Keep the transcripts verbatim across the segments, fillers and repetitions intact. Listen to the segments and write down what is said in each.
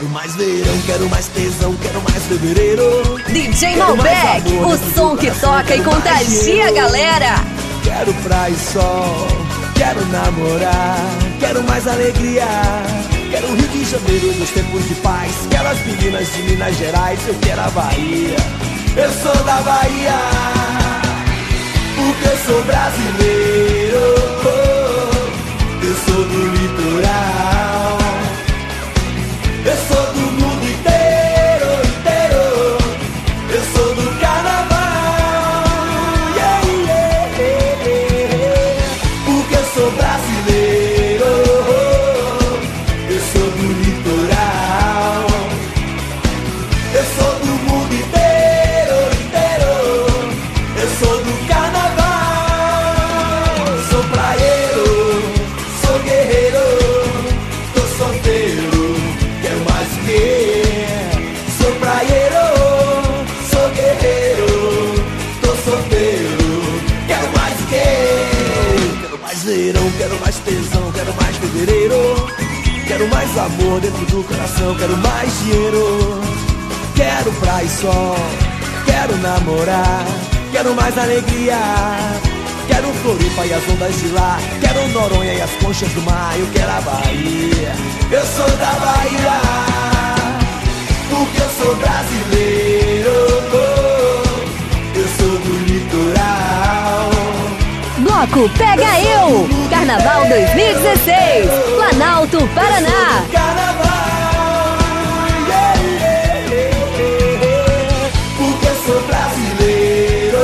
Quero mais verão, quero mais tesão, quero mais fevereiro. D J Malbec, o som que toca e contagia a galera. Quero praia e sol, quero namorar, quero mais alegria. Quero o Rio de Janeiro nos tempos de paz. Quero as meninas de Minas Gerais, eu quero a Bahia. Eu sou da Bahia, porque eu sou brasileiro. Eu sou do litoral, eu sou do mundo inteiro, inteiro. Eu sou do carnaval, yeah, yeah, yeah, yeah. Porque eu sou brasileiro, eu sou do litoral, eu sou do mundo inteiro, inteiro. Eu sou do carnaval, sou praieiro, sou guerreiro, tô solteiro, quero mais o quê? Sou praieiro, sou guerreiro, tô solteiro, quero mais o quê? Quero mais verão, quero mais tesão, quero mais fevereiro. Quero mais amor dentro do coração, quero mais dinheiro. Quero praia e sol, quero namorar, quero mais alegria. Quero Floripa e as ondas de lá, quero Noronha e as conchas do mar. Eu quero a Bahia, eu sou da Bahia, porque eu sou brasileiro. Eu sou do litoral. Bloco Pega Eu, Carnaval dois mil e dezesseis, Planalto, Paraná. Carnaval, yeah, yeah, yeah, yeah. Porque eu sou brasileiro,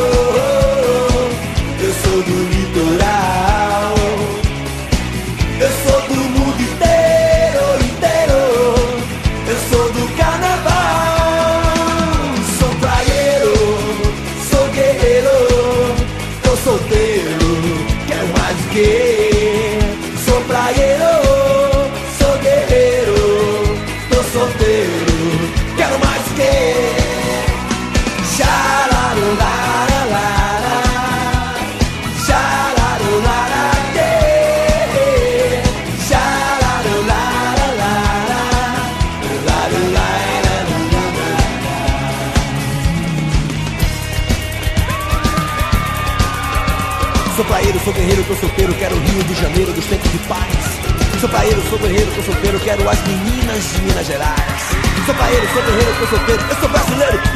eu sou do litoral, eu sou do mundo inteiro, inteiro. Eu sou do carnaval, sou praieiro, sou guerreiro, tô solteiro, quero mais o quê? Sou praieiro, sou guerreiro, tô solteiro, quero mais o quê? Xalarulararara, xalarulararê, xalarulararara, larulairararara. Sou praieiro, sou guerreiro, tô solteiro, quero o Rio de Janeiro dos tempos de paz. Sou praieiro, sou guerreiro, tô solteiro, quero as meninas de Minas Gerais. Sou praieiro, sou guerreiro, tô solteiro, eu sou brasileiro,